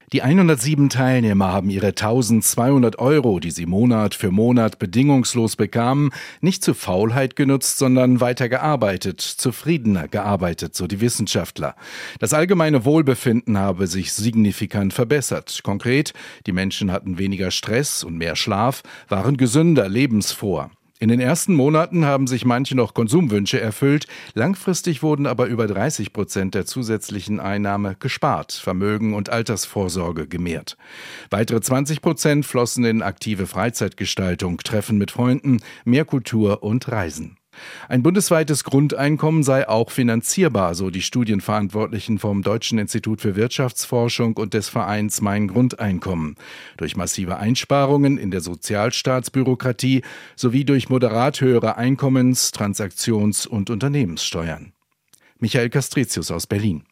Die 107 Teilnehmer haben ihre 1.200 Euro, die sie Monat für Monat bedingungslos bekamen, nicht zu Faulheit genutzt, sondern weiter gearbeitet, zufriedener gearbeitet, so die Wissenschaftler. Das allgemeine Wohlbefinden habe sich signifikant verbessert. Konkret, die Menschen hatten weniger Stress und mehr Schlaf, waren gesünder, lebensfroher. In den ersten Monaten haben sich manche noch Konsumwünsche erfüllt, langfristig wurden aber über 30% der zusätzlichen Einnahme gespart, Vermögen und Altersvorsorge gemehrt. Weitere 20% flossen in aktive Freizeitgestaltung, Treffen mit Freunden, mehr Kultur und Reisen. Ein bundesweites Grundeinkommen sei auch finanzierbar, so die Studienverantwortlichen vom Deutschen Institut für Wirtschaftsforschung und des Vereins Mein Grundeinkommen. Durch massive Einsparungen in der Sozialstaatsbürokratie sowie durch moderat höhere Einkommens-, Transaktions- und Unternehmenssteuern. Michael Castricius aus Berlin.